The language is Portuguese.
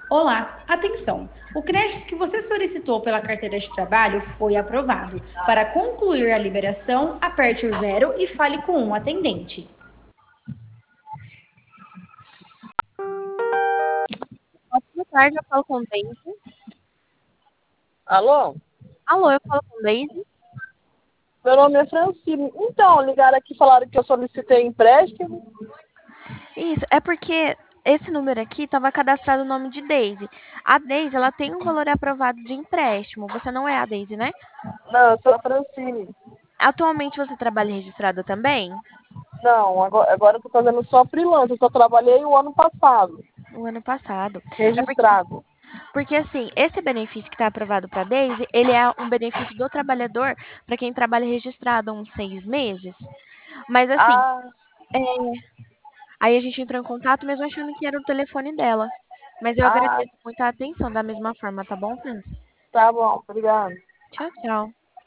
Olá, atenção! O crédito que você solicitou pela carteira de trabalho foi aprovado. Para concluir a liberação, aperte o zero e fale com um atendente. Boa tarde, eu falo com Daisy. Alô? Alô, eu falo com Daisy. Meu nome é Francine. Então, ligaram aqui e falaram que eu solicitei empréstimo. Isso, é porque esse número aqui estava cadastrado o nome de Daisy. A Daisy, ela tem um valor aprovado de empréstimo. Você não é a Daisy, né? Não, eu sou a Francine. Atualmente você trabalha registrada também? Não, agora eu tô fazendo só freelance. Eu só trabalhei o ano passado, O ano passado. É registrado. porque assim, esse benefício que está aprovado para Daisy, ele é um benefício do trabalhador para quem trabalha registrado há uns 6 meses. Mas assim, Ah, é, aí a gente entrou em contato mesmo achando que era o telefone dela. Mas eu ah, agradeço muito a atenção da mesma forma, tá bom, Francis? tá bom, obrigado. Tchau, tchau.